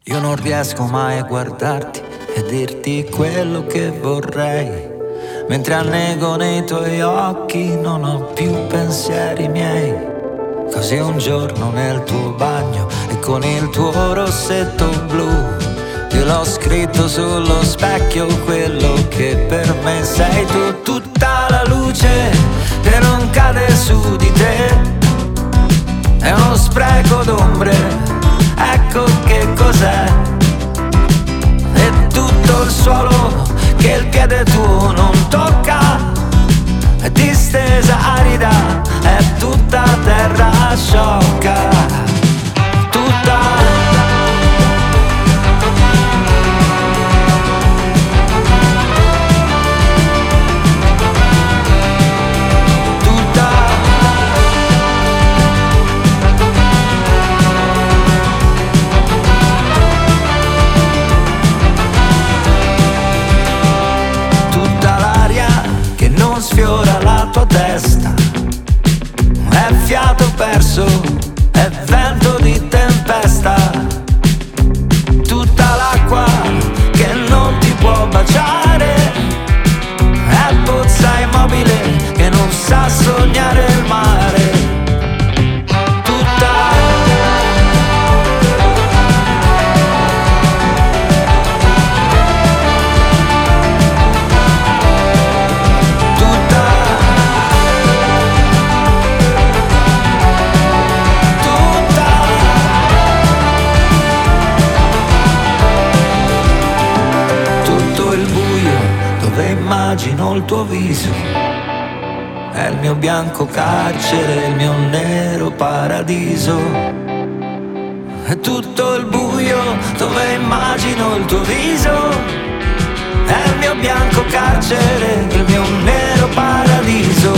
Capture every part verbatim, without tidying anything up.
Io non riesco mai a guardarti e dirti quello che vorrei, mentre annego nei tuoi occhi non ho più pensieri miei. Così un giorno nel tuo bagno e con il tuo rossetto blu io l'ho scritto sullo specchio quello che per me sei tu. Tutta la luce che non cade su di te è uno spreco d'ombre, ecco che cos'è. E tutto il suolo che il piede tuo non tocca è distesa arida, è tutta terra sciocca. Tutta sfiora la tua testa, è fiato perso, è vento di tempesta, tutta l'acqua che non ti può baciare, è pozza immobile che non sa sognare il mare. Immagino il tuo viso, è il mio bianco carcere, il mio nero paradiso. È tutto il buio dove immagino il tuo viso, è il mio bianco carcere, il mio nero paradiso.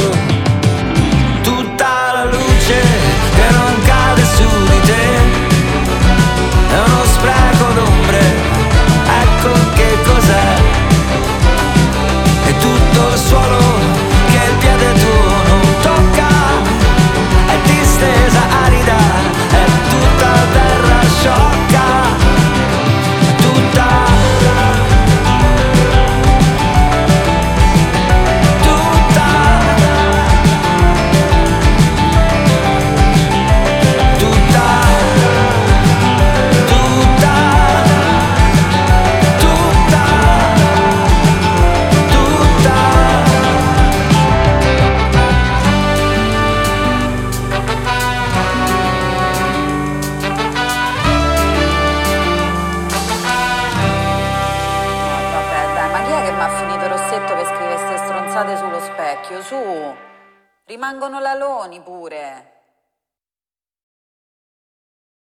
Tutta la luce che non cade su di te è uno spreco d'ombre, ecco che cos'è. Tutto il suolo che il piede tuo non tocca è distesa arida, è tutta terra sciocca. Tutta Tutta Tutta sullo specchio, su, rimangono laloni pure.